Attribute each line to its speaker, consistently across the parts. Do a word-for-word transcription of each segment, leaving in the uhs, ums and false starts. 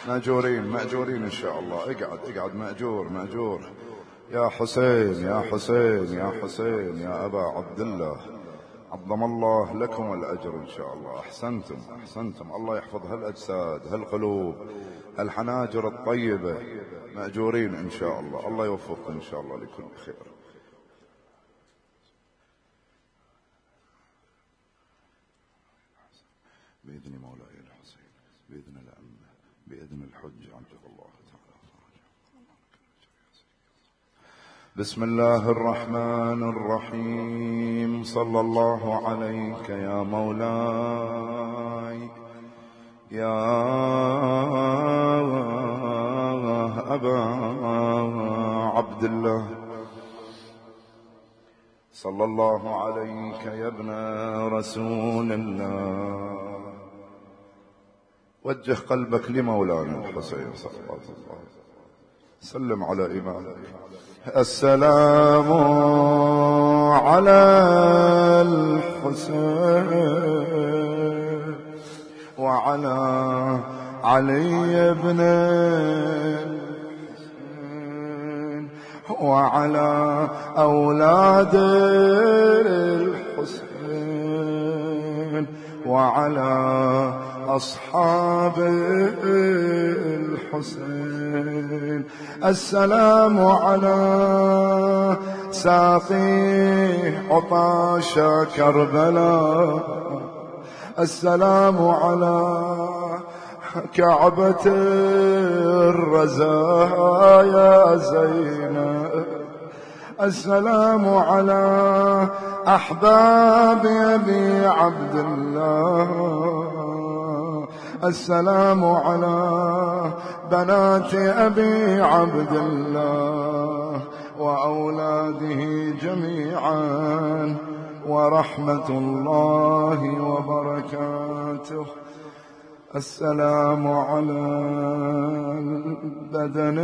Speaker 1: مأجورين مأجورين إن شاء الله. اقعد اقعد مأجور مأجور. يا حسين يا حسين يا حسين يا أبا عبد الله، عظم الله لكم الأجر إن شاء الله. أحسنتم أحسنتم. الله يحفظ هالأجساد هالقلوب هالحناجر الطيبة. مأجورين إن شاء الله. الله يوفقكم إن شاء الله لكل خير. بإذن مولاي الحسين، بإذن الأمة، بإذن الحج عجل الله تعالى فرجه. بسم الله الرحمن الرحيم. صلى الله عليك يا مولاي يا أبا عبد الله. صلى الله عليك يا ابن رسول الله. وجه قلبك لمولانا الحسين صلى الله عليه وسلم. سلم على إمامك. السلام على الحسين وعلى علي بن الحسين وعلى أولاد الحسين وعلى أصحاب الحسين. السلام على ساقي عطاش كربلاء. السلام على كعبة الرزايا زينب. السلام على أحباب أبي عبد الله. السلام على بنات أبي عبد الله وأولاده جميعا ورحمة الله وبركاته. السلام على البدن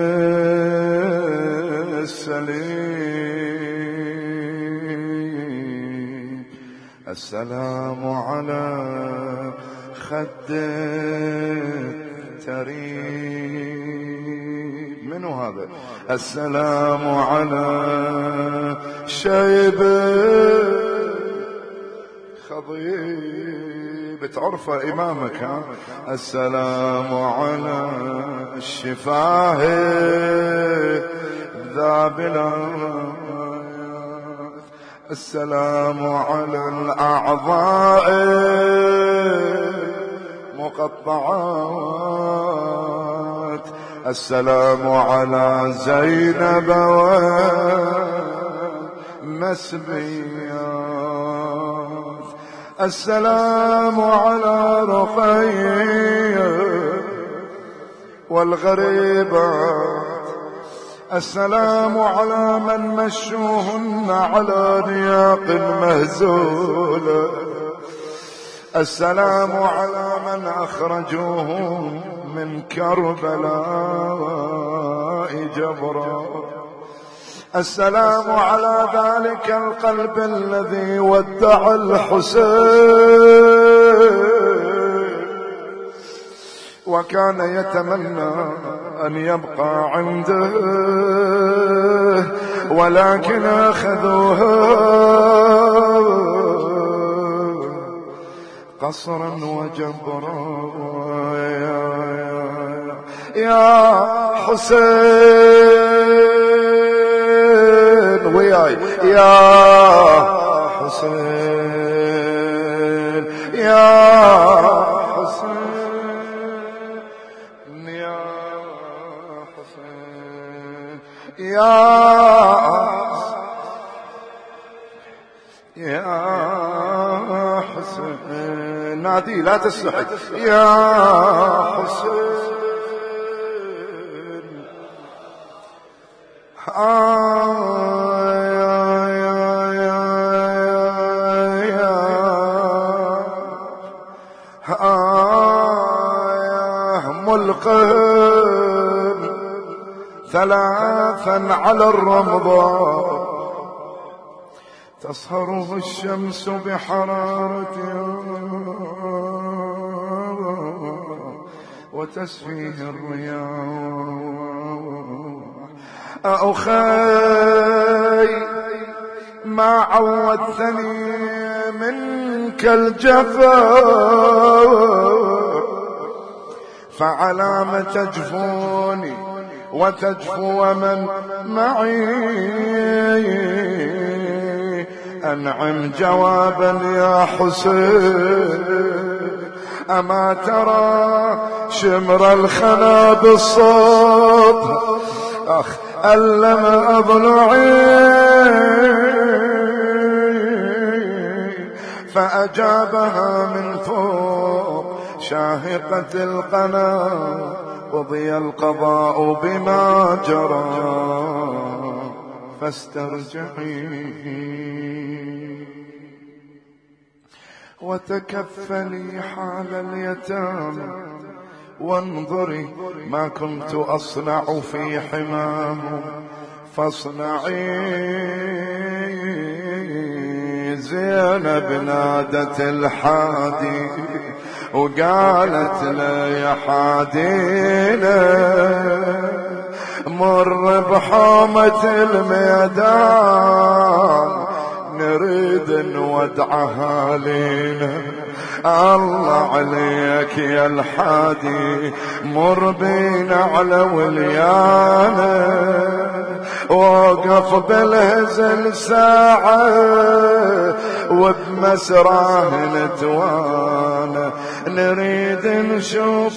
Speaker 1: السليم. السلام على خد تريب. منو هذا؟ السلام على شيب خضيب. تعرفه إمامك ها؟ السلام على الشفاه ذابلات. السلام على الأعضاء مقطعات. السلام على زينب ومسبيات. السلام على رقية والغريبات. السلام على من مشوهن على نياق مهزولة. السلام على من أخرجوه من كربلاء جبرا. السلام على ذلك القلب الذي ودع الحسين وكان يتمنى أن يبقى عنده ولكن أخذوه قصرا وجبرا. يا حسين وياي يا حسين يا حسين يا حسين يا يا حسين. نادي لا تستحي. يا حسين آه يا يا يا يا آه يا ملقم ثلاثا على الرمضاء تصهره الشمس بحرارتها وتسفيه الرياح. أخي ما عودتني منك الجفا، فعلام تجفوني وتجفو من معي. أنعم جوابا يا حسين، أما ترى شمر الخنا بالصوت أخ ألم أضلعي. فأجابها من فوق شاهقة القنا، قضي القضاء بما جرى فاسترجعي. وتكفلي حال اليتامى وانظري ما كنت أصنع في حماه، فاصنعي. زينب نادت الحادي وقالت له يا حادينا مر بحومة الميدان، نريد نودعها لينا. الله عليك يا الحادي مر بينا على وليانا، وقف بالهزل ساعة وبمسراه نتوانا، نريد نشوف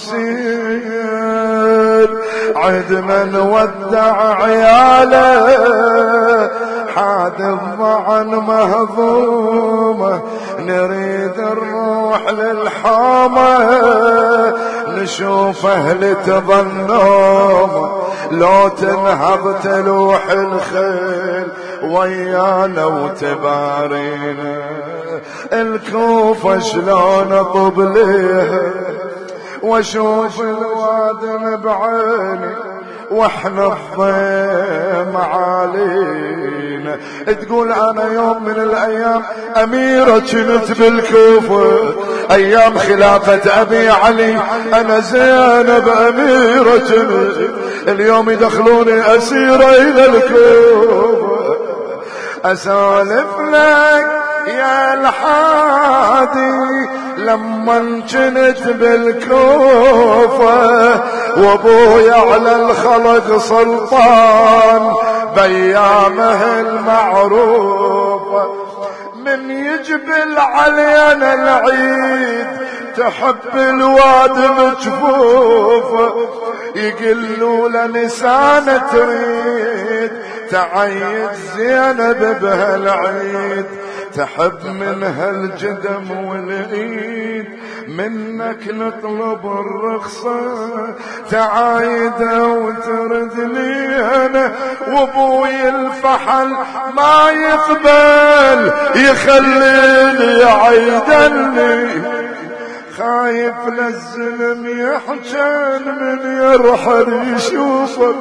Speaker 1: حسين عدنا نودع عياله. حاد الضعن مهضومة نريد نروح للحامة، نشوف اهل تظنومة لو تنهض تلوح الخيل ويانا وتبارينا. الكوفة شلون اطب ليها واشوف الوادم بعيني، واحنا الضيم علينا. تقول انا يوم من الايام اميرة كنت بالكوفة، ايام خلافة ابي علي انا زينب اميرة كنت، اليوم يدخلوني اسيرة الى الكوفة. اسالف لك يا الحادي لما كنت بالكوفة، وابويا على الخلق سلطان بيامه المعروفة. من يجبل علينا العيد تحب الواد مجفوفة، يقلوا لنسانة تريد تعيد زينب بهالعيد، تحب منها الجدم والايد، منك نطلب الرخصة تعايدة وترد لي انا. وابوي الفحل ما يقبل يخليني يعيدني، خايف للزلم يحجن من يرحل يشوفه.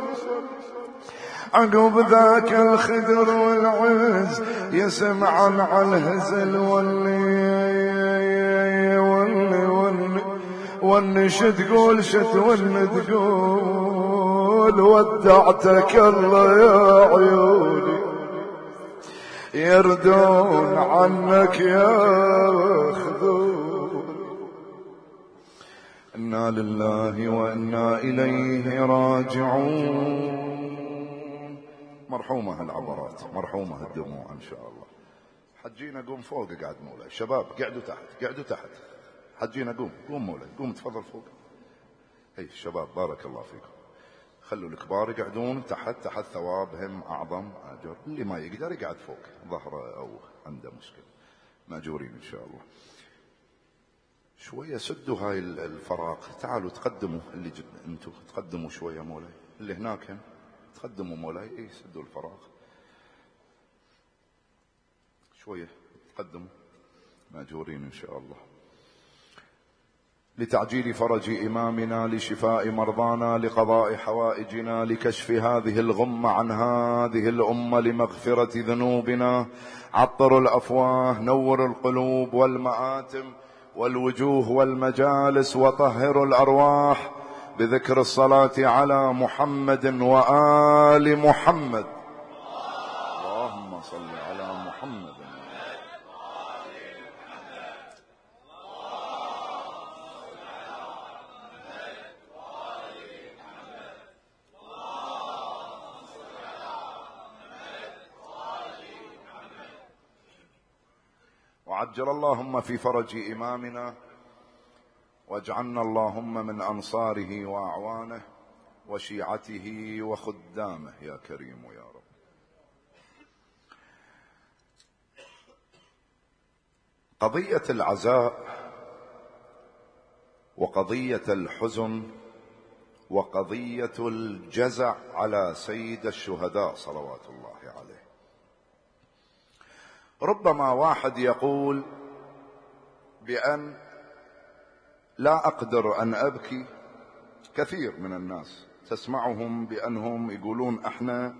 Speaker 1: عقب ذاك الخدر والعز يسمعن على الهزل واللي واللي واللي واللي شتقول شتولي تقول ودعتك الله يا عيوني، يردون عنك يا خذول. إنا لله وإنا إليه راجعون. مرحومة هالعبرات، مرحومة الدموع إن شاء الله. حجينا قوم فوق قاعد مولاي. شباب قعدوا تحت، قعدوا تحت. حجينا قوم قوم مولاي، قوم تفضل فوق. هي الشباب بارك الله فيكم، خلوا الكبار يقعدون تحت، تحت ثوابهم أعظم أجر. اللي ما يقدر يقعد فوق ظهره أو عنده مشكلة، مأجورين إن شاء الله. شوية سدوا هاي الفراغ، تعالوا تقدموا اللي جد انتوا تقدموا شوية مولاي، اللي هناك هم تقدموا مولاي. ايه سدوا الفراغ شوية، تقدموا مأجورين إن شاء الله. لتعجيل فرج إمامنا، لشفاء مرضانا، لقضاء حوائجنا، لكشف هذه الغمة عن هذه الأمة، لمغفرة ذنوبنا. عطر الأفواه، نور القلوب والمآتم، والوجوه والمجالس، وطهروا الأرواح بذكر الصلاة على محمد وآل محمد. اللهم صل على محمد. وعجل اللهم في فرج إمامنا، واجعلنا اللهم من أنصاره وأعوانه وشيعته وخدامه يا كريم يا رب. قضية العزاء وقضية الحزن وقضية الجزع على سيد الشهداء صلوات الله عليه، ربما واحد يقول بأن لا أقدر أن أبكي. كثير من الناس تسمعهم بأنهم يقولون احنا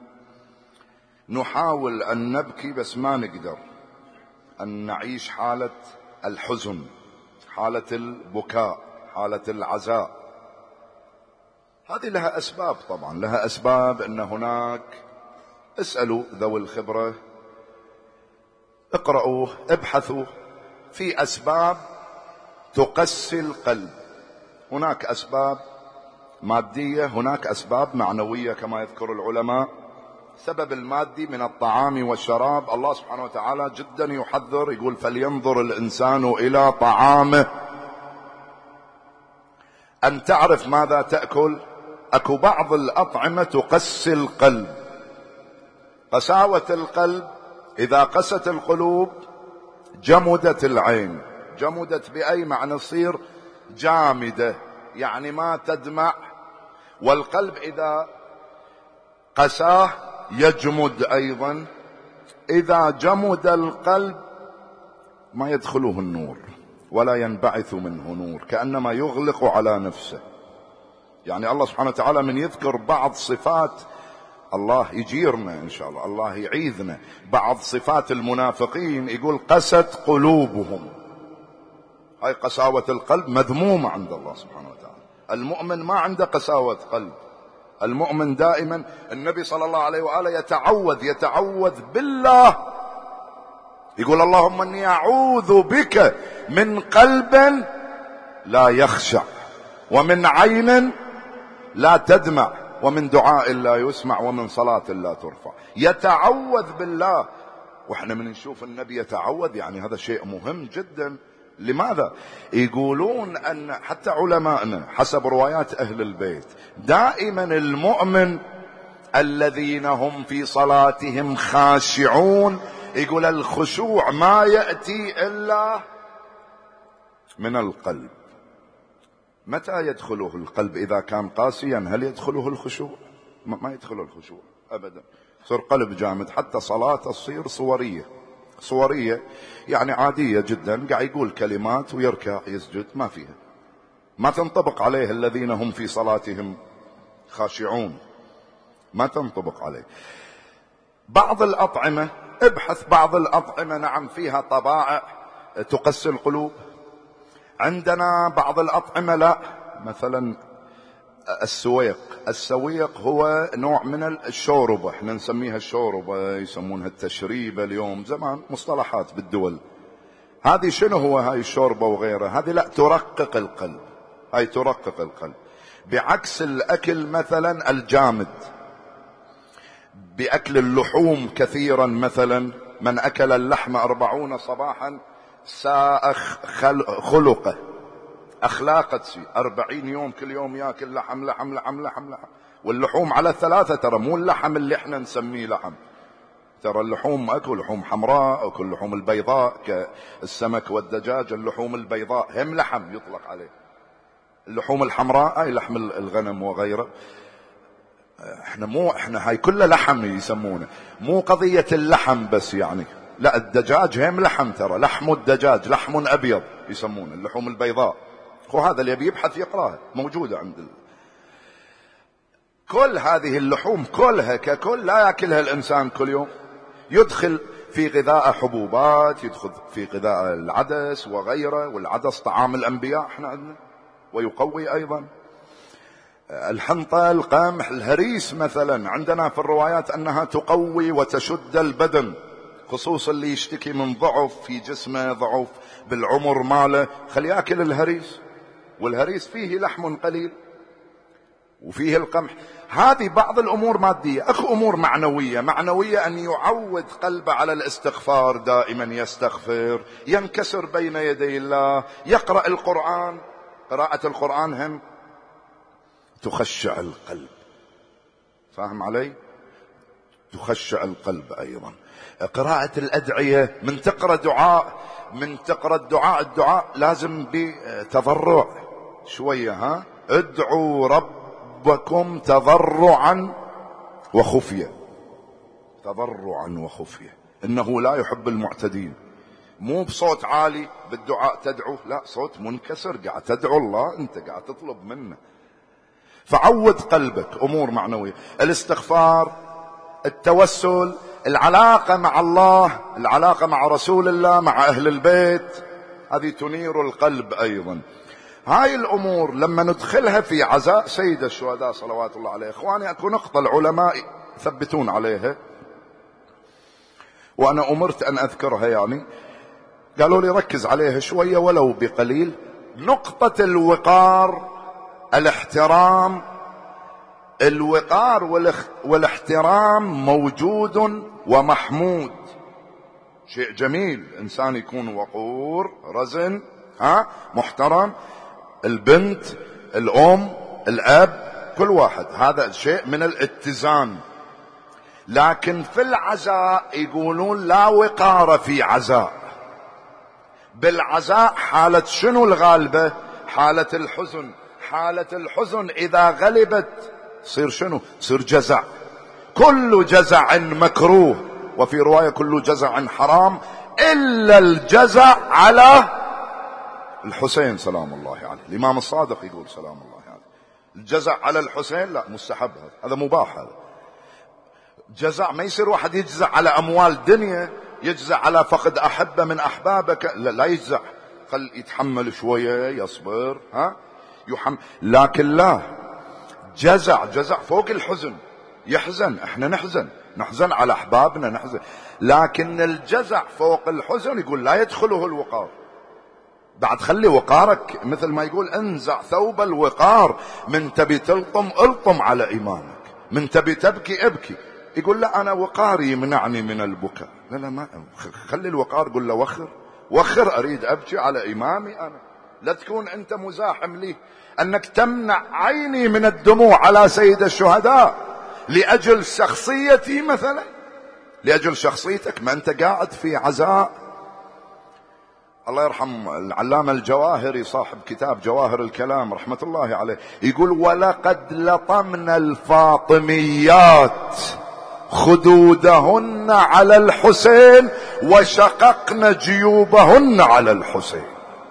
Speaker 1: نحاول أن نبكي بس ما نقدر أن نعيش حالة الحزن، حالة البكاء، حالة العزاء. هذه لها أسباب، طبعا لها أسباب. أن هناك، اسألوا ذوي الخبرة، اقرأوا، ابحثوا في أسباب تقسي القلب. هناك أسباب مادية، هناك أسباب معنوية كما يذكر العلماء. السبب المادي من الطعام والشراب، الله سبحانه وتعالى جدا يحذر، يقول فلينظر الإنسان إلى طعامه، أن تعرف ماذا تأكل. أكو بعض الأطعمة تقسي القلب. قساوة القلب، إذا قست القلوب جمدت العين. جمدت بأي معنى؟ تصير جامدة، يعني ما تدمع. والقلب إذا قساه يجمد أيضا. إذا جمد القلب ما يدخله النور ولا ينبعث منه نور، كأنما يغلق على نفسه. يعني الله سبحانه وتعالى من يذكر بعض صفات، الله يجيرنا إن شاء الله، الله يعيذنا، بعض صفات المنافقين يقول قست قلوبهم. هاي قساوة القلب مذمومة عند الله سبحانه وتعالى. المؤمن ما عنده قساوة قلب. المؤمن دائما، النبي صلى الله عليه وآله يتعوذ يتعوذ بالله، يقول اللهم اني اعوذ بك من قلب لا يخشع، ومن عين لا تدمع، ومن دعاء لا يسمع، ومن صلاة لا ترفع. يتعوذ بالله. واحنا من نشوف النبي يتعوذ، يعني هذا شيء مهم جدا. لماذا؟ يقولون أن حتى علماءنا حسب روايات أهل البيت دائما المؤمن الذين هم في صلاتهم خاشعون، يقول الخشوع ما يأتي إلا من القلب. متى يدخله القلب؟ إذا كان قاسيا هل يدخله الخشوع؟ ما يدخله الخشوع أبدا. صار قلب جامد، حتى صلاة تصير صورية. صورية يعني عادية جدا، قاعد يقول كلمات ويركع يسجد، ما فيها، ما تنطبق عليه الذين هم في صلاتهم خاشعون، ما تنطبق عليه. بعض الأطعمة، ابحث، بعض الأطعمة نعم فيها طبائع تقسي القلوب. عندنا بعض الأطعمة لا، مثلا السويق. السويق هو نوع من الشوربة، احنا نسميها الشوربة، يسمونها التشريبة اليوم، زمان مصطلحات بالدول. هذه شنو هو هاي الشوربة وغيرها؟ هذه لا، ترقق القلب، هاي ترقق القلب، بعكس الأكل مثلا الجامد. بأكل اللحوم كثيرا، مثلا من أكل اللحم أربعون صباحا ساء خلقه، أخلاقت شيء. أربعين يوم كل يوم يأكل لحم لحم لحم لحم لحم. واللحوم على ثلاثة، ترى مو اللحم اللي احنا نسميه لحم، ترى اللحوم أكو لحوم حمراء، أكو اللحوم البيضاء كالسمك والدجاج. اللحوم البيضاء هم لحم يطلق عليه. اللحوم الحمراء أي لحم الغنم وغيره. احنا مو احنا هاي كلها لحم يسمونه، مو قضية اللحم بس يعني، لا، الدجاج هم لحم، ترى لحم الدجاج لحم أبيض يسمونه اللحوم البيضاء. وهذا اللي يبحث يقراها، موجودة عند ال... كل هذه اللحوم كلها ككل لا يأكلها الإنسان كل يوم. يدخل في غذاء حبوبات، يدخل في غذاء العدس وغيره، والعدس طعام الأنبياء احنا عندنا ويقوي أيضا. الحنطة، القمح، الهريس مثلا عندنا في الروايات أنها تقوي وتشد البدن، خصوصا اللي يشتكي من ضعف في جسمه، ضعف بالعمر ماله، خلي يأكل الهريس، والهريس فيه لحم قليل وفيه القمح. هذه بعض الأمور مادية. أكو أمور معنوية، معنوية أن يعود قلبه على الاستغفار، دائما يستغفر، ينكسر بين يدي الله، يقرأ القرآن. قراءة القرآن هم تخشع القلب، فاهم علي؟ تخشع القلب أيضا. قراءة الأدعية، من تقرأ دعاء من تقرأ الدعاء الدعاء لازم بتضرع شوية، ها، ادعوا ربكم تضرعا وخفية، تضرعا وخفية، إنه لا يحب المعتدين. مو بصوت عالي بالدعاء تدعو، لا، صوت منكسر قاعد تدعو الله، انت قاعد تطلب منه. فعود قلبك أمور معنوية، الاستغفار، التوسل، العلاقة مع الله، العلاقة مع رسول الله، مع أهل البيت، هذه تنير القلب أيضا. هاي الأمور لما ندخلها في عزاء سيد الشهداء صلوات الله عليه، إخواني أكو نقطة العلماء يثبتون عليها وأنا أمرت أن أذكرها، يعني قالوا لي ركز عليها شوية ولو بقليل. نقطة الوقار، الاحترام. الوقار والاحترام موجود ومحمود، شيء جميل، إنسان يكون وقور رزن، ها، محترم، البنت، الأم، الأب، كل واحد، هذا شيء من الاتزان. لكن في العزاء يقولون لا وقار في عزاء. بالعزاء حالة شنو الغالبة؟ حالة الحزن. حالة الحزن إذا غلبت صير شنو؟ صير جزع. كل جزع مكروه، وفي رواية كل جزع حرام إلا الجزع على الحسين سلام الله عليه. يعني الإمام الصادق يقول سلام الله عليه، يعني الجزع على الحسين لا، مستحب، هذا هذا مباح. هذا جزع، ما يصير واحد يجزع على أموال دنيا، يجزع على فقد أحبة من أحبابك، لا, لا يجزع، خل يتحمل شوية، يصبر، ها، يحمل. لكن لا، جزع جزع فوق الحزن، يحزن، احنا نحزن نحزن على أحبابنا، نحزن، لكن الجزع فوق الحزن يقول لا يدخله الوقار. بعد خلي وقارك، مثل ما يقول انزع ثوب الوقار، من تبي تلطم الطم على إمامك، من تبي تبكي ابكي. يقول لا أنا وقاري يمنعني من البكاء، لا لا ما خلي الوقار، قل له وخر وخر، أريد أبكي على إمامي أنا، لا تكون أنت مزاحم لي، أنك تمنع عيني من الدموع على سيد الشهداء لأجل شخصيتي مثلا، لأجل شخصيتك، ما أنت قاعد في عزاء. الله يرحم العلامة الجواهري صاحب كتاب جواهر الكلام رحمة الله عليه، يقول ولقد لطمنا الفاطميات خدودهن على الحسين وشققن جيوبهن على الحسين.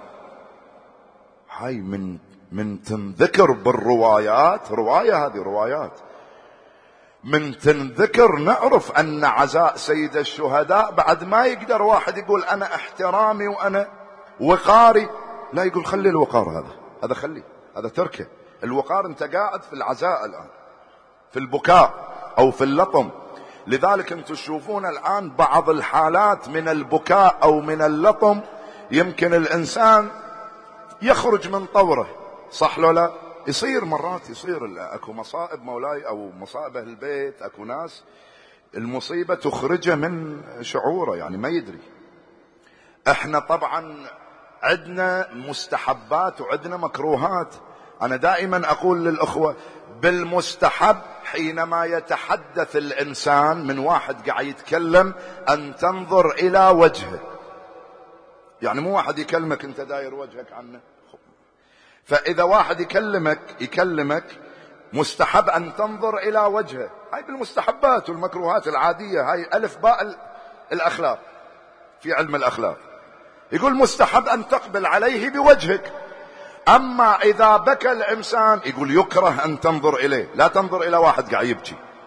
Speaker 1: هاي من من تنذكر بالروايات، رواية، هذه روايات من تنذكر، نعرف أن عزاء سيد الشهداء بعد ما يقدر واحد يقول أنا احترامي وأنا وقاري، لا، يقول خلي الوقار، هذا هذا خلي، هذا تركه. الوقار أنت قاعد في العزاء الآن، في البكاء أو في اللطم. لذلك أنتم تشوفون الآن بعض الحالات من البكاء أو من اللطم يمكن الإنسان يخرج من طوره، صح لو لا؟ يصير مرات، يصير اكو مصائب مولاي او مصائب اهل البيت، اكو ناس المصيبة تخرجه من شعوره، يعني ما يدري. احنا طبعا عندنا مستحبات وعندنا مكروهات. انا دائما اقول للاخوة بالمستحب حينما يتحدث الانسان من واحد قاعد يتكلم ان تنظر الى وجهه، يعني مو واحد يكلمك انت داير وجهك عنه. فإذا واحد يكلمك يكلمك مستحب أن تنظر إلى وجهه. هاي بالمستحبات والمكروهات العادية، هاي ألف باء الأخلاق في علم الأخلاق. يقول مستحب أن تقبل عليه بوجهك. أما إذا بكى الإنسان يقول يكره أن تنظر إليه، لا تنظر إلى واحد قاعد يبكي،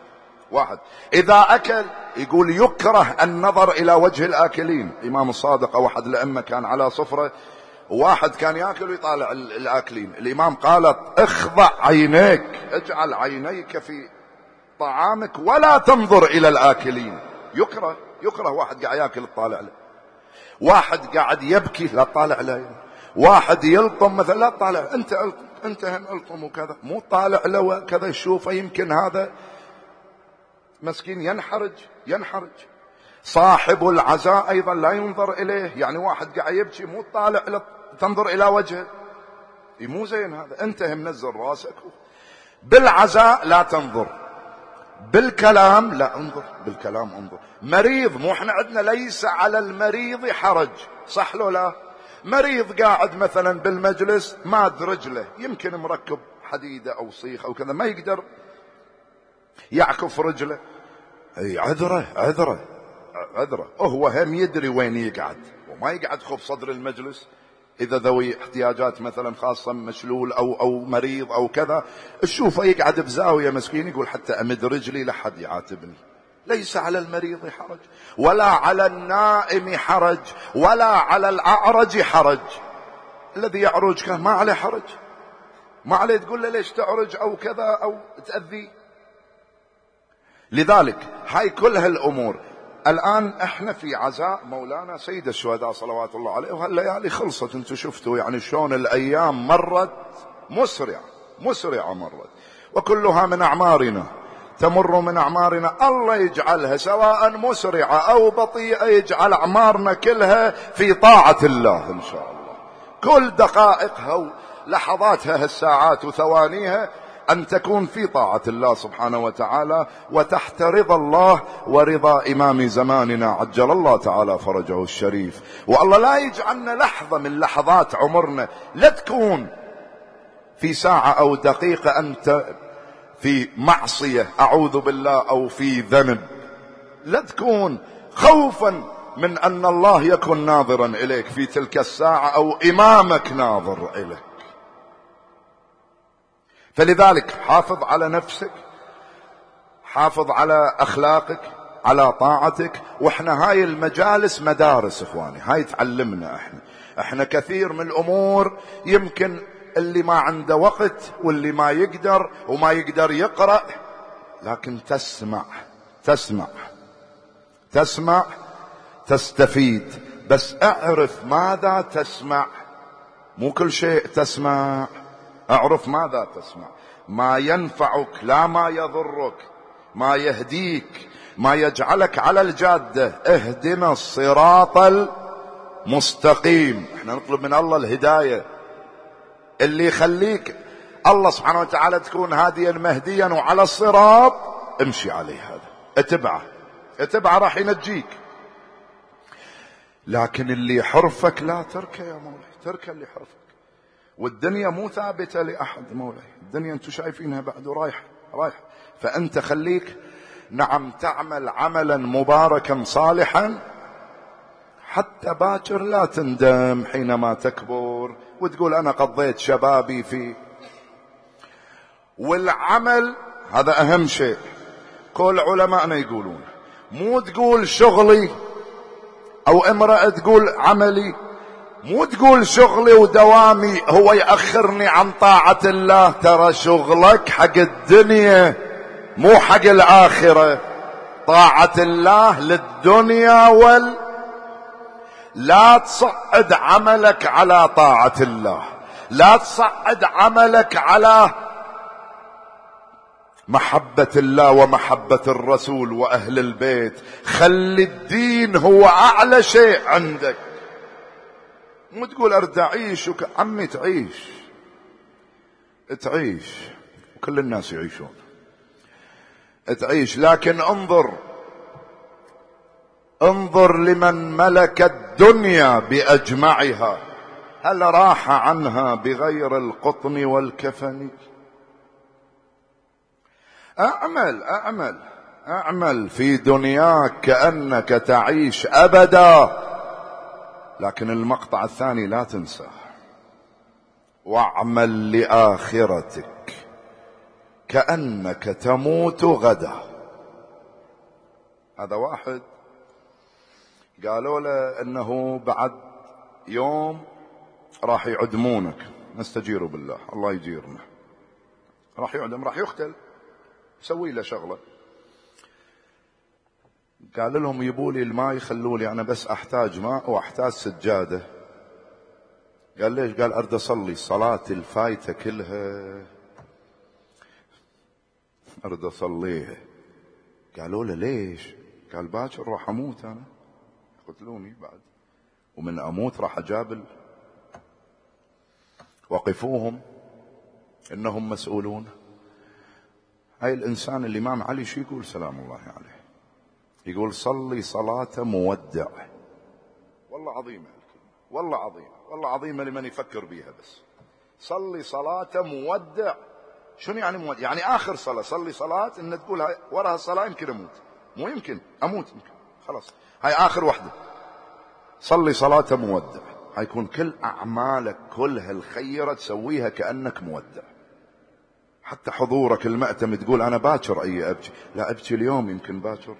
Speaker 1: واحد إذا أكل يقول يكره النظر إلى وجه الآكلين. الإمام الصادق أو أحد الأئمة كان على صفرة، واحد كان يأكل ويطالع الآكلين، الإمام قال اخضع عينيك، اجعل عينيك في طعامك ولا تنظر إلى الآكلين. يكره يكره واحد قاعد يأكل تطالع له، واحد قاعد يبكي لا تطالع له، واحد يلطم مثلا لا تطالع، أنت ألطم أنت هم ألطم وكذا، مو طالع له كذا يشوفه، يمكن هذا مسكين ينحرج ينحرج. صاحب العزاء أيضا لا ينظر إليه، يعني واحد قاعد يبكي مو طالع تنظر إلى وجهه، مو زين هذا، أنت هم نزل راسك. بالعزاء لا تنظر، بالكلام لا انظر، بالكلام انظر. مريض، مو احنا عندنا ليس على المريض حرج، صح لو لا؟ مريض قاعد مثلا بالمجلس ماد رجله، يمكن مركب حديدة أو صيخ أو كذا، ما يقدر يعكف رجله، اي عذره عذره عذره، هو هم يدري وين يقعد، وما يقعد خف صدر المجلس. إذا ذوي احتياجات مثلا خاصة، مشلول أو أو مريض أو كذا، تشوفه يقعد بزاوية مسكين، يقول حتى أمد رجلي لحد يعاتبني. ليس على المريض حرج، ولا على النائم حرج، ولا على الأعرج حرج. الذي يعرج كان ما عليه حرج، ما عليه تقول له ليش تعرج أو كذا أو تأذي. لذلك هاي كل هالأمور. الآن احنا في عزاء مولانا سيد الشهداء صلوات الله عليه، وهالليالي خلصت، انتم شفتوا يعني شلون الأيام مرت مسرعة مسرعة مرت، وكلها من أعمارنا، تمر من أعمارنا. الله يجعلها سواء مسرعة أو بطيئة، يجعل أعمارنا كلها في طاعة الله إن شاء الله، كل دقائقها ولحظاتها، الساعات وثوانيها، أن تكون في طاعة الله سبحانه وتعالى وتحت رضا الله ورضا إمام زماننا عجل الله تعالى فرجه الشريف. والله لا يجعلنا لحظة من لحظات عمرنا لا تكون في ساعة أو دقيقة أنت في معصية أعوذ بالله أو في ذنب، لا تكون خوفا من أن الله يكون ناظرا إليك في تلك الساعة أو إمامك ناظر إليك. فلذلك حافظ على نفسك، حافظ على أخلاقك، على طاعتك. وإحنا هاي المجالس مدارس إخواني، هاي تعلمنا إحنا إحنا كثير من الأمور، يمكن اللي ما عنده وقت واللي ما يقدر وما يقدر يقرأ، لكن تسمع تسمع تسمع تستفيد، بس اعرف ماذا تسمع، مو كل شيء تسمع، اعرف ماذا تسمع، ما ينفعك لا ما يضرك، ما يهديك، ما يجعلك على الجادة. اهدنا الصراط المستقيم، احنا نطلب من الله الهداية اللي يخليك الله سبحانه وتعالى تكون هاديا مهديا وعلى الصراط، امشي عليه، هذا اتبعه اتبعه راح ينجيك. لكن اللي يحرفك لا تركه يا مولاي، تركه اللي يحرفك. والدنيا مو ثابتة لأحد مولاي، الدنيا انتم شايفينها بعد رايح رايح، فأنت خليك نعم تعمل عملا مباركا صالحا حتى باكر لا تندم حينما تكبر وتقول أنا قضيت شبابي في. والعمل هذا أهم شيء، كل علماءنا يقولون، مو تقول شغلي أو امرأة تقول عملي، مو تقول شغلي ودوامي هو يأخرني عن طاعة الله. ترى شغلك حق الدنيا مو حق الآخرة، طاعة الله للدنيا وال لا تصعد عملك على طاعة الله، لا تصعد عملك على محبة الله ومحبة الرسول وأهل البيت. خلي الدين هو أعلى شيء عندك، مو تقول أرد أعيش وك... عمي تعيش تعيش وكل الناس يعيشون تعيش، لكن انظر انظر لمن ملك الدنيا بأجمعها، هل راح عنها بغير القطن والكفن؟ اعمل اعمل اعمل في دنياك كأنك تعيش أبدا، لكن المقطع الثاني لا تنسى، واعمل لآخرتك كأنك تموت غدا. هذا واحد. قالوا له انه بعد يوم راح يعدمونك، نستجير بالله الله يجيرنا، راح يعدم، راح يقتل، سوي له شغله. قال لهم يبوا لي الماء، يخلوا لي انا بس احتاج ماء واحتاج سجاده. قال ليش؟ قال ارد اصلي صلاه الفايته كلها ارد اصليها. قالوا له ليش؟ قال باكر راح اموت انا، يقتلوني بعد، ومن اموت راح اجابل. وقفوهم انهم مسؤولون. هاي الانسان الامام علي شو يقول سلام الله عليه؟ يقول صلي صلاة مودع. والله عظيمة الكلمة، والله عظيمة، والله عظيمة لمن يفكر بيها. بس صلي صلاة مودع، شنو يعني مودع؟ يعني آخر صلاة. صلي صلاة إن تقول هاي وراها الصلاة يمكن أموت، مو يمكن أموت، يمكن خلاص هاي آخر واحدة. صلي صلاة مودع، هيكون كل أعمالك كلها الخيرة تسويها كأنك مودع. حتى حضورك المأتم تقول أنا باكر أي أبكي، لا أبكي اليوم يمكن باكر.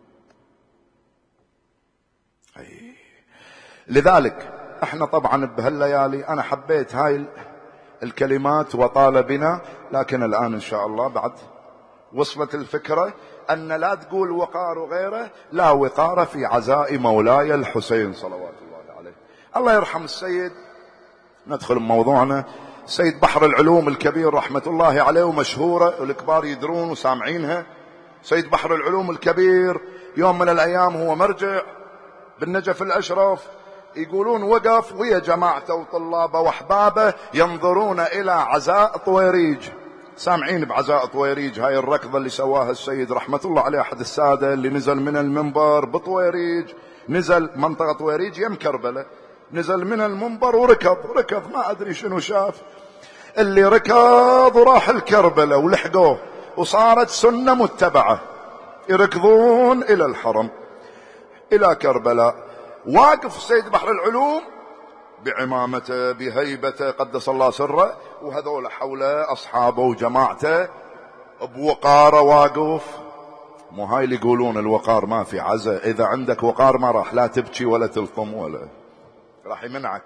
Speaker 1: أي. لذلك احنا طبعا بهالليالي انا حبيت هاي الكلمات وطال بنا، لكن الان ان شاء الله بعد وصلت الفكرة ان لا تقول وقار وغيره، لا وقار في عزاء مولاي الحسين صلوات الله عليه. الله يرحم السيد، ندخل بموضوعنا. سيد بحر العلوم الكبير رحمة الله عليه، ومشهورة والكبار يدرون وسامعينها. سيد بحر العلوم الكبير يوم من الايام هو مرجع بالنجف الأشرف، يقولون وقف ويا جماعته وطلابه واحبابه ينظرون الى عزاء طويريج. سامعين بعزاء طويريج، هاي الركضة اللي سواها السيد رحمة الله عليه احد السادة، اللي نزل من المنبر بطويريج، نزل منطقة طويريج يم كربلة، نزل من المنبر وركض ركض ما ادري شنو شاف، اللي ركض وراح الكربلة ولحقوه، وصارت سنة متبعة يركضون الى الحرم الى كربلاء. واقف السيد بحر العلوم بعمامته بهيبته قدس الله سره، وهذول حوله اصحابه وجماعته بوقاره واقف. مو هاي اللي يقولون الوقار ما في عزة، اذا عندك وقار ما راح لا تبكي ولا تلطم ولا راح يمنعك.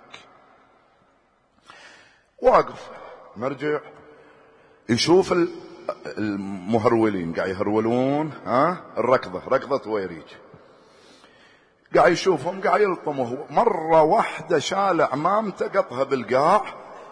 Speaker 1: واقف مرجع يشوف المهرولين قاعد يهرولون، ها الركضه ركضه طويريج، قاعد يشوفهم قاعد يلطمه. مرة واحدة شال عمامته قطها بالقاع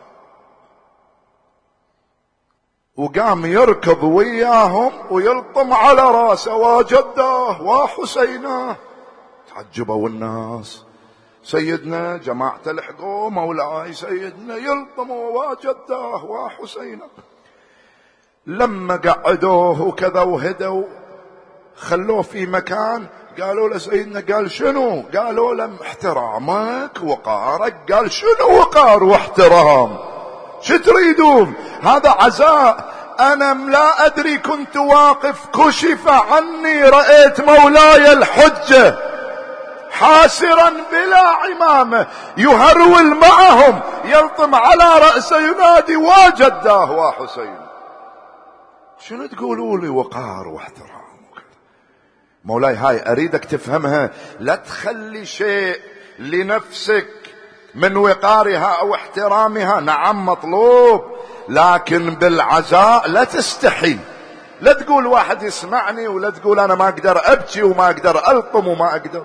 Speaker 1: وقام يركض وياهم ويلطم على راسه وجده وحسينه. تعجبوا الناس، سيدنا جماعته لحقوه، مولاي سيدنا يلطموا وجده وحسينه. لما قعدوه وكذا وهدوا خلوه في مكان، قالوا له سيدنا، قال شنو؟ قالوا له احترامك وقارك. قال شنو وقار واحترام؟ شو تريدون؟ هذا عزاء، انا لا ادري، كنت واقف كشف عني، رأيت مولاي الحجة حاسرا بلا عمامة يهرول معهم يلطم على رأسه ينادي وجداه وحسين. شنو تقولوا لي وقار واحترام؟ مولاي هاي اريدك تفهمها، لا تخلي شيء لنفسك من وقارها او احترامها، نعم مطلوب، لكن بالعزاء لا تستحي. لا تقول واحد يسمعني ولا تقول انا ما اقدر ابكي وما اقدر الطم وما اقدر.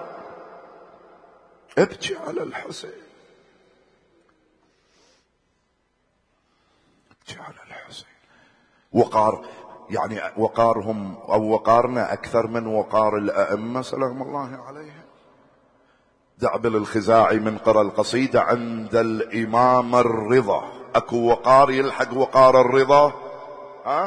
Speaker 1: ابكي على الحسين، ابكي على الحسين. وقار يعني وقارهم او وقارنا اكثر من وقار الائمه سلام الله عليهم. دعبل الخزاعي من قرى القصيده عند الامام الرضا، اكو وقار يلحق وقار الرضا؟ ها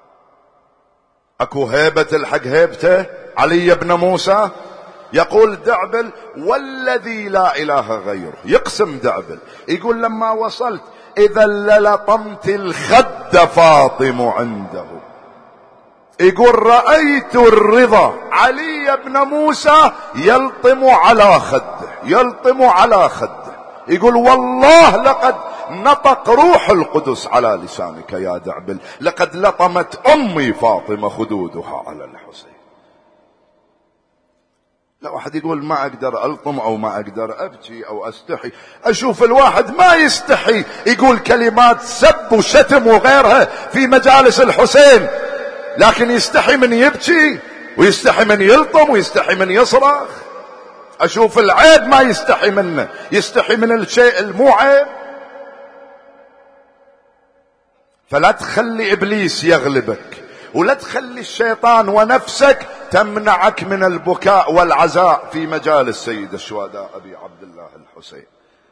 Speaker 1: اكو هيبه تلحق هيبته علي بن موسى؟ يقول دعبل والذي لا اله غيره، يقسم دعبل يقول لما وصلت اذا للطمت الخد فاطم عنده، يقول رأيت الرضا علي بن موسى يلطم على خده، يلطم على خده. يقول والله لقد نطق روح القدس على لسانك يا دعبل، لقد لطمت أمي فاطمة خدودها على الحسين. لا واحد يقول ما أقدر ألطم أو ما أقدر أبكي أو أستحي. أشوف الواحد ما يستحي يقول كلمات سب وشتم وغيرها في مجالس الحسين، لكن يستحي من يبكي ويستحي من يلطم ويستحي من يصرخ. أشوف العيب ما يستحي منه، يستحي من الشيء المو عيب. فلا تخلي إبليس يغلبك، ولا تخلي الشيطان ونفسك تمنعك من البكاء والعزاء في مجالس سيد الشهداء أبي عبد الله الحسين.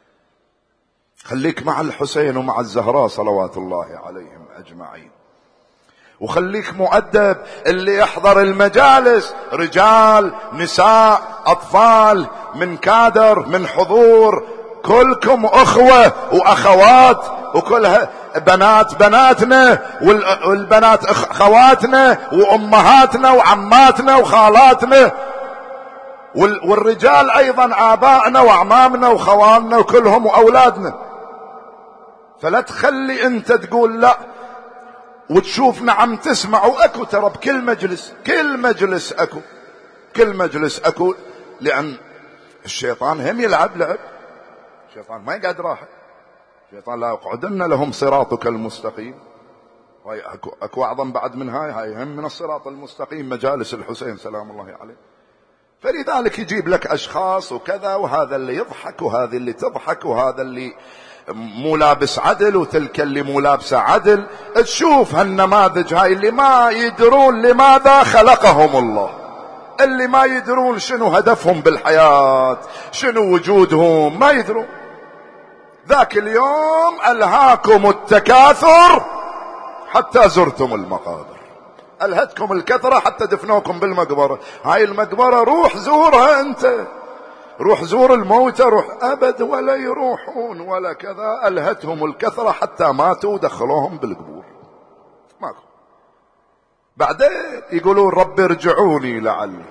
Speaker 1: خليك مع الحسين ومع الزهراء صلوات الله عليهم أجمعين، وخليك مؤدب. اللي يحضر المجالس رجال نساء أطفال، من كادر من حضور، كلكم أخوة وأخوات، وكلها بنات بناتنا والبنات أخواتنا وأمهاتنا وعماتنا وخالاتنا، والرجال أيضا آبائنا وأعمامنا وخوالنا وكلهم وأولادنا. فلا تخلي أنت تقول لا وتشوف نعم تسمع، وأكو ترى بكل مجلس، كل مجلس أكو، كل مجلس أكو، لأن الشيطان هم يلعب لعب. الشيطان ما يقعد راحة. الشيطان لا يقعدن لهم صراطك المستقيم. أكو, أكو أعظم بعد من هاي، هاي هم من الصراط المستقيم مجالس الحسين سلام الله عليه. فلذلك يجيب لك أشخاص وكذا، وهذا اللي يضحك وهذا اللي تضحك وهذا اللي مو لابس عدل وتلك اللي مو لابسة عدل. تشوف هالنماذج هاي اللي ما يدرون لماذا خلقهم الله، اللي ما يدرون شنو هدفهم بالحياة، شنو وجودهم، ما يدرون. ذاك اليوم ألهاكم التكاثر حتى زرتم المقابر. ألهتكم الكثرة حتى دفنوكم بالمقبرة. هاي المقبرة روح زورها أنت، روح زور الموتى، روح. أبد ولا يروحون ولا كذا. ألهتهم الكثرة حتى ماتوا ودخلوهم بالقبور. ماكو. بعدين يقولون رب ارجعوني لعلي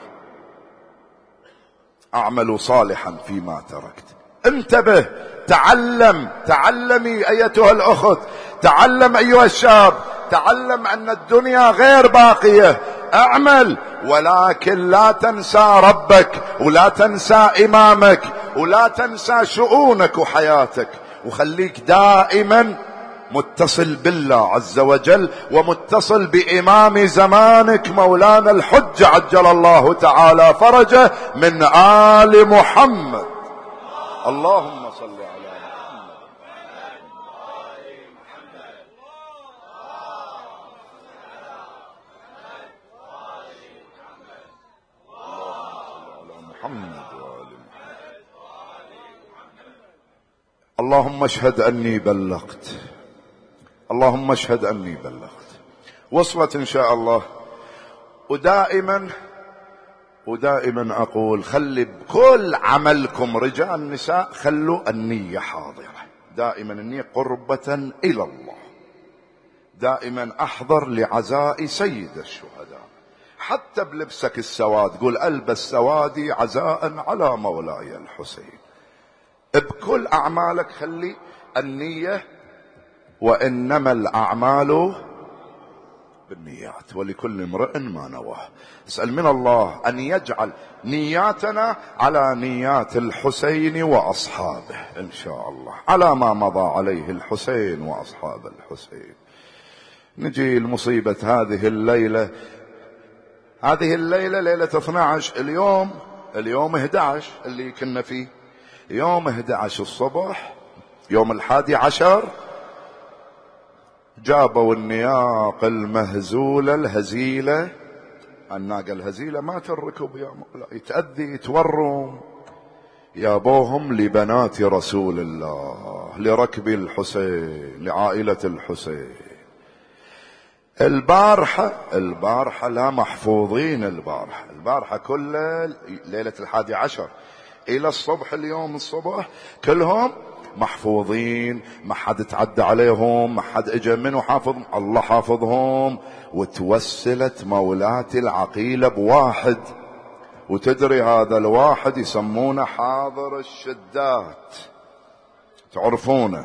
Speaker 1: أعمل صالحا فيما تركت. انتبه، تعلم، تعلمي أيتها الأخت، تعلم أيها الشاب، تعلم أن الدنيا غير باقية. اعمل، ولكن لا تنسى ربك، ولا تنسى إمامك، ولا تنسى شؤونك وحياتك، وخليك دائما متصل بالله عز وجل، ومتصل بإمام زمانك مولانا الحج عجل الله تعالى فرجه من آل محمد. اللهم صل على محمد. محمد وآل محمد. اللهم اشهد أني بلغت، اللهم اشهد أني بلغت. وصلت إن شاء الله. ودائما ودائما أقول خلي بكل عملكم رجال نساء خلوا النية حاضرة دائما، النية قربة إلى الله. دائما أحضر لعزاء سيد الشهداء، حتى بلبسك السواد قول ألبس سوادي عزاء على مولاي الحسين. بكل أعمالك خلي النية، وإنما الأعمال بالنيات ولكل امرئ ما نواه. اسأل من الله أن يجعل نياتنا على نيات الحسين وأصحابه إن شاء الله، على ما مضى عليه الحسين وأصحاب الحسين. نجي المصيبة هذه الليلة، هذه الليلة ليلة اثني عشر، اليوم اليوم أحد عشر اللي كنا فيه، يوم أحد عشر الصبح يوم الحادي عشر جابوا النياق المهزولة الهزيلة. الناقة الهزيلة ما تركب يا مولاي، يتأذي يتورم. يابوهم لبنات رسول الله، لركب الحسين، لعائلة الحسين. البارحة البارحة لا محفوظين، البارحة البارحة كل ليلة الحادي عشر إلى الصبح اليوم الصبح كلهم محفوظين، ما حد تعدى عليهم، ما حد اجى منه حافظ، الله حافظهم. وتوسلت مولاتي العقيلة بواحد، وتدري هذا الواحد يسمونه حاضر الشدات، تعرفونه.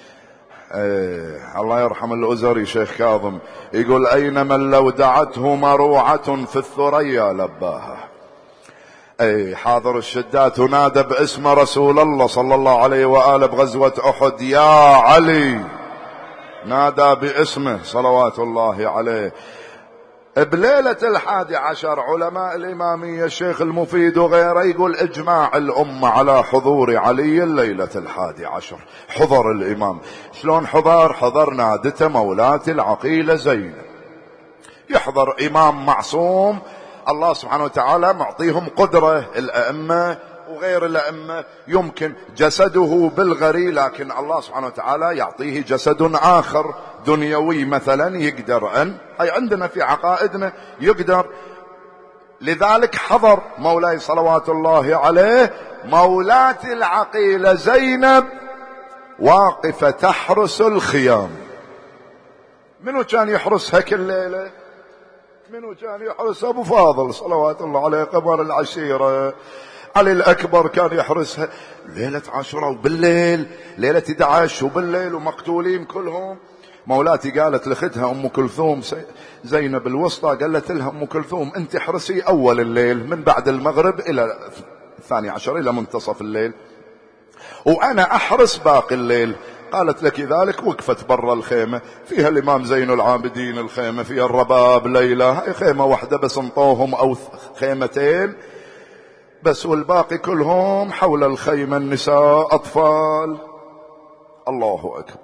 Speaker 1: ايه الله يرحم الأزري شيخ كاظم يقول أين من لو دعته مروعة في الثريا لباها. اي حاضر الشدات ونادى باسم رسول الله صلى الله عليه وآله بغزوة أحد، يا علي، نادى باسمه صلوات الله عليه. بليلة الحادي عشر علماء الإمامية الشيخ المفيد وغيره يقول اجماع الأمة على حضور علي ليلة الحادي عشر. حضر الإمام، شلون حضر؟ حضر نادته مولاتي العقيلة زينب. يحضر إمام معصوم الله سبحانه وتعالى معطيهم قدرة، الأئمة وغير الأئمة يمكن جسده بالغري، لكن الله سبحانه وتعالى يعطيه جسد آخر دنيوي مثلا يقدر أن، أي عندنا في عقائدنا يقدر. لذلك حضر مولاي صلوات الله عليه مولاتي العقيلة زينب واقفة تحرس الخيام. منو كان يحرسها كل ليلة؟ منو كان يحرس؟ أبو فاضل صلوات الله عليه قمر العشيرة، علي الأكبر كان يحرسها ليلة عاشوراء وبالليل، ليلة احد عشر وبالليل ومقتولين كلهم. مولاتي قالت لختها أم كلثوم زينب الوسطى، قالت لها أم كلثوم أنت احرسي أول الليل من بعد المغرب إلى الثاني عشر إلى منتصف الليل، وأنا أحرس باقي الليل. قالت لك ذلك، وقفت برا الخيمة، فيها الإمام زين العابدين الخيمة، فيها الرباب ليلى، هاي خيمة واحدة بس انطوهم أو خيمتين بس، والباقي كلهم حول الخيمة النساء أطفال. الله أكبر.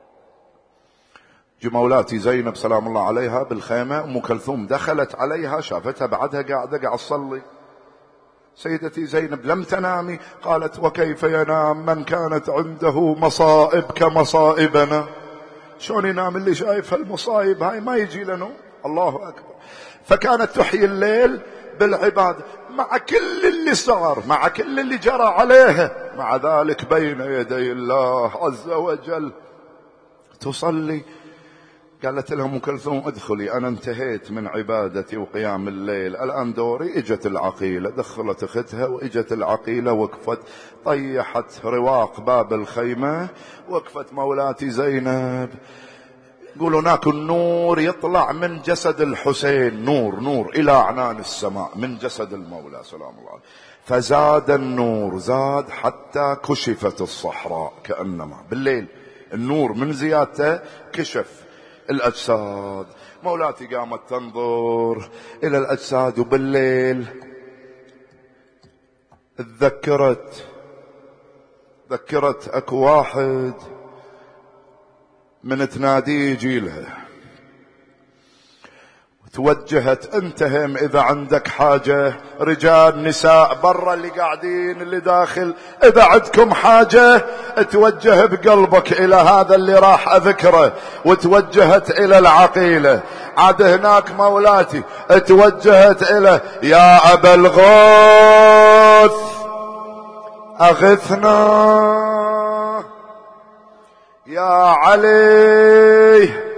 Speaker 1: جمولاتي زينب سلام الله عليها بالخيمة، أم كلثوم دخلت عليها شافتها بعدها قاعدة قاعد تصلي. سيدتي زينب لم تنامي، قالت وكيف ينام من كانت عنده مصائب كمصائبنا؟ شلون ينام اللي شايف هالمصايب هاي؟ ما يجي لنا. الله أكبر. فكانت تحيي الليل بالعبادة مع كل اللي صار، مع كل اللي جرى عليها، مع ذلك بين يدي الله عز وجل تصلي. قالت لهم أم كلثوم ادخلي، أنا انتهيت من عبادتي وقيام الليل، الآن دوري. اجت العقيلة، دخلت اختها واجت العقيلة، وقفت طيحت رواق باب الخيمة، وقفت مولاتي زينب. يقولوا هناك النور يطلع من جسد الحسين، نور نور إلى أعنان السماء من جسد المولى سلام الله عليه. فزاد النور، زاد حتى كشفت الصحراء، كأنما بالليل النور من زيادته كشف الأجساد. مولاتي قامت تنظر إلى الأجساد، وبالليل تذكرت ذكرت أكو واحد من تناديه يجي لها، توجهت انتهم إذا عندك حاجة، رجال نساء برا اللي قاعدين اللي داخل، إذا عندكم حاجة توجه بقلبك إلى هذا اللي راح أذكره. وتوجهت إلى العقيلة، عاد هناك مولاتي توجهت إلى يا أبا الغوث أغثنا، يا علي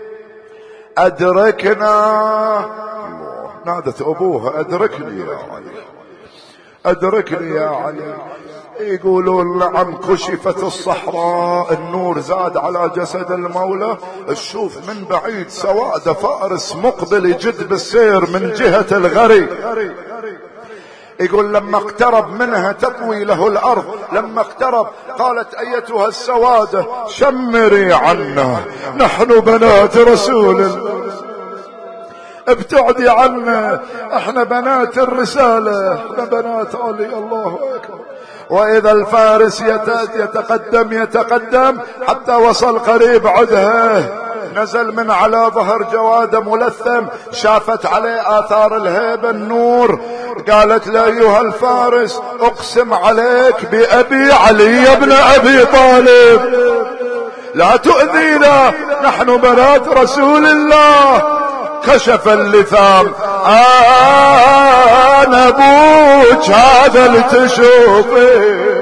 Speaker 1: أدركنا. الله، نادت أبوها أدركني يا علي، أدركني يا علي. يقولون نعم كشفت الصحراء، النور زاد على جسد المولى، تشوف من بعيد سواد فارس مقبل يجد بالسير من جهة الغري. يقول لما اقترب منها تطوي له الأرض، لما اقترب قالت أيتها السوادة شمري عنا، نحن بنات رسول الله، ابتعدي عنا، احنا بنات الرسالة، احنا بنات علي. الله أكبر. وإذا الفارس يتقدم يتقدم حتى وصل قريب عدها، نزل من على ظهر جواد ملثم، شافت عليه آثار الهيبة النور، قالت له أيها الفارس أقسم عليك بأبي علي بن أبي طالب لا تؤذينا، نحن بنات رسول الله. كشف اللثام، أنا أبوك هذا اللي تشوفه،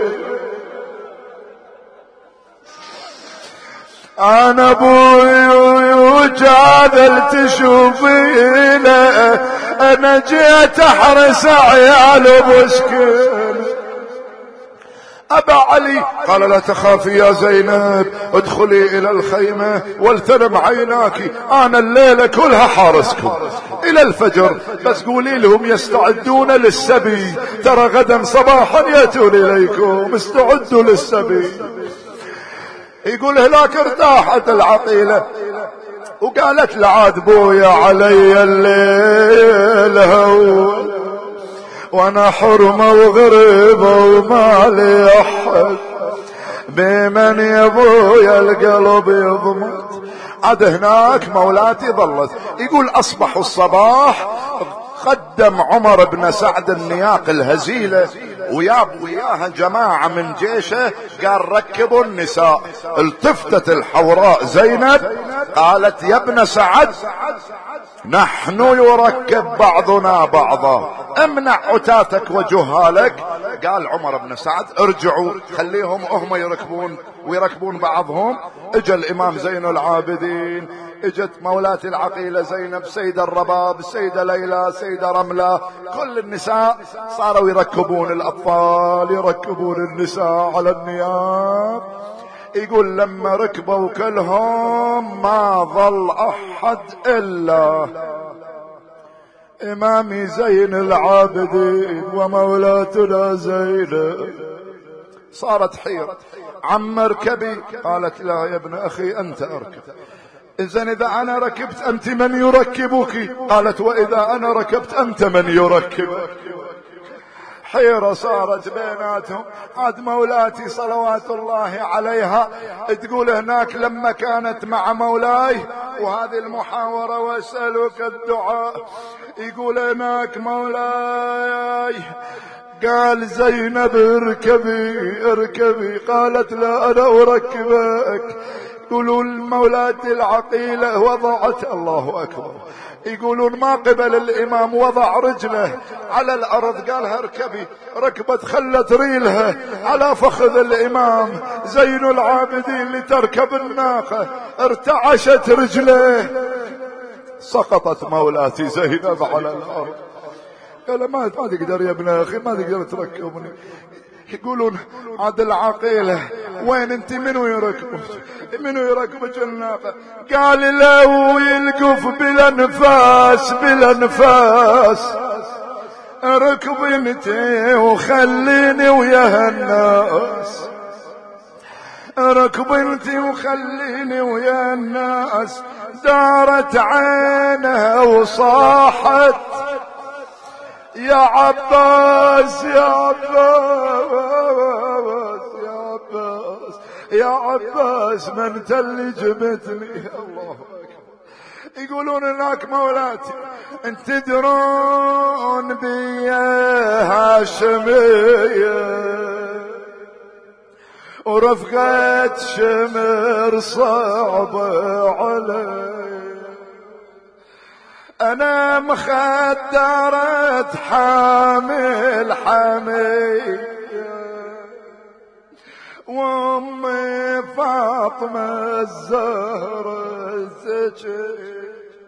Speaker 1: أنا أبوك هذا اللي تشوفينه، أنا جيت أحرس عيال مسكين، أبا علي. قال لا تخافي يا زينب، ادخلي إلى الخيمة ولتنم عيناك، أنا الليلة كلها حارسكم إلى الفجر، بس قولي لهم يستعدون للسبي، ترى غدا صباحا يأتون إليكم، استعدوا للسبي. يقول هلاك ارتاحت العقيلة وقالت لعاد بويا علي الليل هو، وانا حرمة وغريبة وما لي احد، بمن يا ابويا القلب يضمت. عاد هناك مولاتي ظلت. يقول اصبحوا الصباح قدم عمر بن سعد النياق الهزيلة وياب وياها جماعة من جيشه، قال ركبوا النساء. التفتت الحوراء زينب قالت يا ابن سعد نحن يركب بعضنا بعضا، امنع عتاتك وجهالك. قال عمر بن سعد ارجعوا خليهم هم يركبون ويركبون بعضهم. اجى الامام زين العابدين، اجت مولاتي العقيلة زينب، سيدة الرباب، سيدة ليلى، سيدة رملة، كل النساء صاروا يركبون الأطفال، يركبون النساء على النياب. يقول لما ركبوا كلهم ما ظل أحد إلا إمامي زين العابدين ومولاتنا زينب. صارت حيرة، عم اركبي. قالت لا يا ابن أخي أنت أركب. إذن إذا أنا ركبت أنت من يركبك؟ قالت وإذا أنا ركبت أنت من يركبك؟ حيرة صارت بيناتهم. عاد مولاتي صلوات الله عليها تقول هناك لما كانت مع مولاي وهذه المحاورة واسألك الدعاء، يقول هناك مولاي قال زينب اركبي اركبي، قالت لا أنا أركبك. يقولون مولاتي العقيلة وضعت، الله أكبر، يقولون ما قبل الإمام وضع رجله على الأرض قالها اركبي، ركبت خلت ريلها على فخذ الإمام زين العابدين لتركب الناقة، ارتعشت رجله، سقطت مولاتي زينب على الأرض. قال ما ما تقدر يا ابن أخي، ما تقدر تركبني. يقولون عاد العقيلة وين انت؟ منو يركبك؟ منو يركبك الناقة؟ قال لو يلقف بلا نفاس بلا نفاس اركب انتي وخليني ويا الناس، اركب انتي وخليني ويا الناس. دارت عينها وصاحت يا عباس يا عباس يا عباس يا عباس من انت اللي جبتني. الله أكبر. يقولون هناك مولاتي انت تدرون بيا هاشمية ورفقة شمر صعبة علي، أنا مخدرت حامل حمية وأمي فاطمة الزهرة الزكية،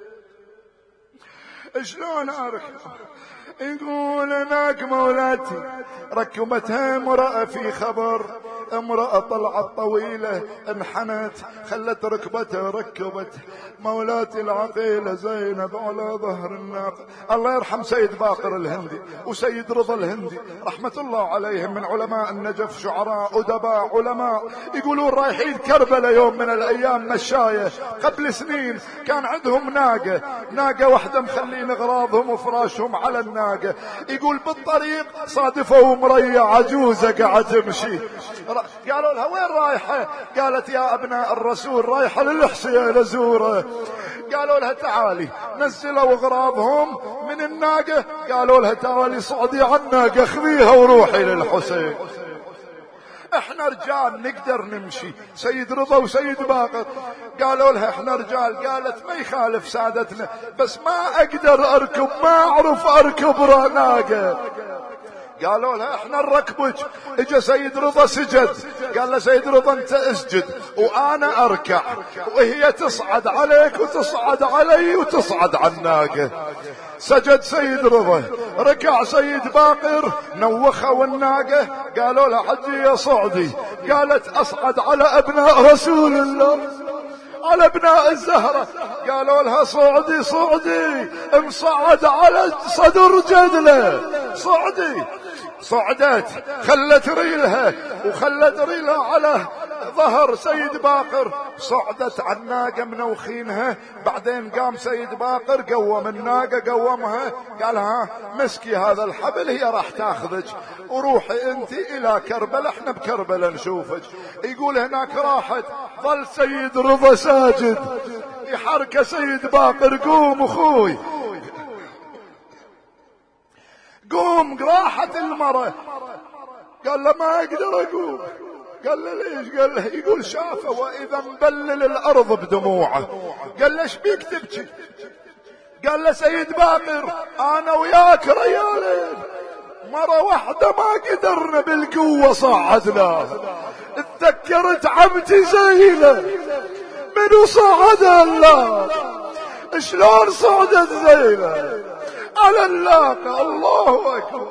Speaker 1: شلون أركب؟ يقول هناك مولاتي ركبتها امرأة في خبر، امرأة طلعت طويلة انحنت خلت ركبتها، ركبت مولاتي العقيلة زينب على ظهر الناقة. الله يرحم سيد باقر الهندي وسيد رضا الهندي رحمة الله عليهم من علماء النجف، شعراء أدباء علماء، يقولون رايحين كربلاء يوم من الأيام مشاية قبل سنين، كان عندهم ناقة ناقة واحدة مخلين أغراضهم وفراشهم على الناقة. يقول بالطريق صادفوا مرية عجوزة قاعد تمشي، قالوا لها وين رايحة؟ قالت يا ابناء الرسول رايحة للحسين ازوره. قالوا لها تعالي، نزلوا اغراضهم من الناقة، قالوا لها تعالي صعدي على الناقة خذيها وروحي للحسين. احنا رجال نقدر نمشي. سيد رضا وسيد باقر قالوا لها احنا رجال، قالت ما يخالف سادتنا بس ما اقدر اركب، ما اعرف اركب ناقة. قالوا لها احنا نركبك. اجا سيد رضا سجد، قال له سيد رضا انت اسجد وانا اركع، وهي تصعد عليك وتصعد علي وتصعد على الناقة. سجد سيد رضا، ركع سيد باقر، نوخه والناقة. قالوا له حجي يا صعدي، قالت اصعد على ابناء رسول الله، على ابناء الزهرة. قالوا لها صعدي صعدي، مصعد على صدر جدله، صعدي. صعدت، خلت ريلها وخلت ريلها على ظهر سيد باقر، صعدت على الناقة منوخينها. بعدين قام سيد باقر قوم الناقة، قومها، قال ها مسكي هذا الحبل، هي راح تاخذك وروحي انت الى كربلاء، احنا بكربلاء نشوفك. يقول هناك راحت، ظل سيد رضا ساجد، يحرك سيد باقر قوم اخوي قوم. راحت المرة، قال له ما اقدر اقوم. قال له ليش؟ قال له يقول شافه واذا مبلل الارض بدموعه. قال له ايش بيك تبكي؟ قال له سيد باقر انا وياك ريالين، مرة واحدة ما قدرنا بالقوة صعدناها. اتذكرت عمتي زينة، منو صعدها؟ الله. شلون صعدت زينة على اللاقة؟ الله اكبر.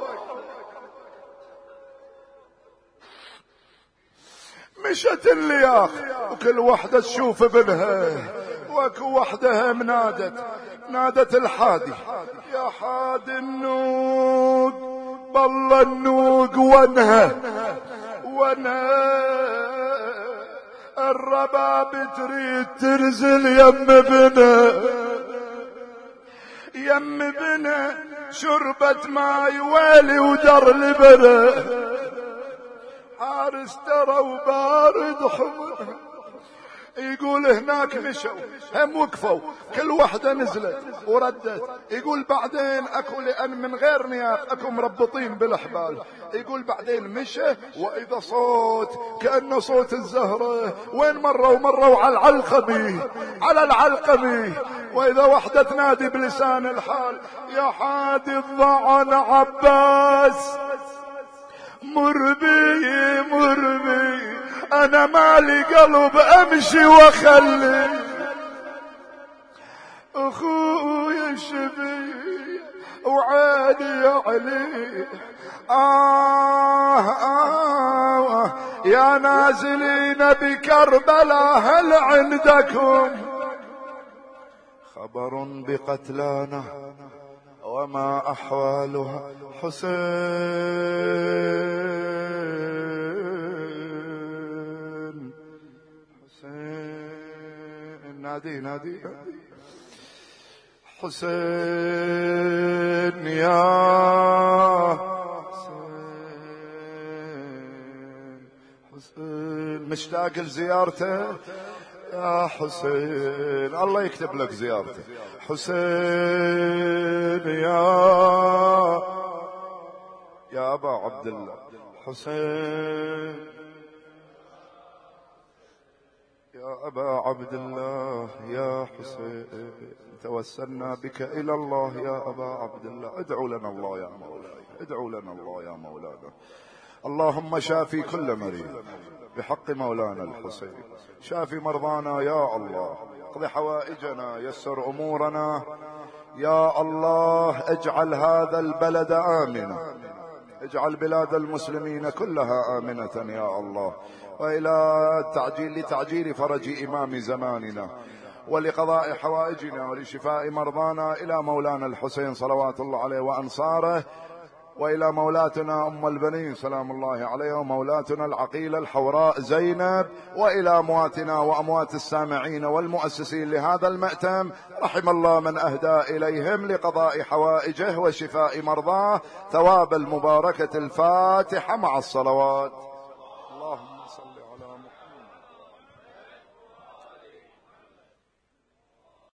Speaker 1: مشت اللياخ وكل وحدة تشوف ابنها، واكو وحدها منادت، نادت الحادي، يا حادي النوق، بالله النوق ونها ونها، الرباب تريد تنزل يم بنا، يم بنا شربت ماي ويلي ودر لبنا، حارس ترى وبارد حمر. يقول هناك مشوا هم وقفوا، كل وحدة نزلت وردت. يقول بعدين اكو لان من غير نياق اكو مربطين بالحبال. يقول بعدين مشى واذا صوت كأنه صوت الزهرة، وين مروا مروا على العلقمي، على العلقمي. واذا وحدة تنادي بلسان الحال، يا حادي الضعن عباس، مر بي مر بي، انا مالي قلب امشي واخلي، اخوي شبي وعيني يا علي. آه, آه يا نازلين بكربلاء هل عندكم خبر بقتلانا وما أحوالها؟ حسين حسين نادي نادي حسين يا حسين حسين مشتاق لزيارته يا حسين، الله يكتب لك زيارته. حسين يا يا أبا عبد الله، حسين يا أبا عبد الله، يا حسين توسلنا بك إلى الله يا أبا عبد الله. ادعوا لنا الله يا مولاي، ادعوا لنا الله يا مولانا. اللهم شافي كل مريض بحق مولانا الحسين، شافي مرضانا يا الله، اقض حوائجنا، يسر أمورنا يا الله. اجعل هذا البلد آمنا، اجعل بلاد المسلمين كلها آمنة يا الله. وإلى تعجيل لتعجيل فرج إمام زماننا ولقضاء حوائجنا ولشفاء مرضانا إلى مولانا الحسين صلوات الله عليه وأنصاره، وإلى مولاتنا أم البنين سلام الله عليها، ومولاتنا العقيلة الحوراء زينب، وإلى أمواتنا وأموات السامعين والمؤسسين لهذا المأتم، رحم الله من أهدى إليهم لقضاء حوائجه وشفاء مرضاه. ثواب المباركة الفاتحة مع الصلوات.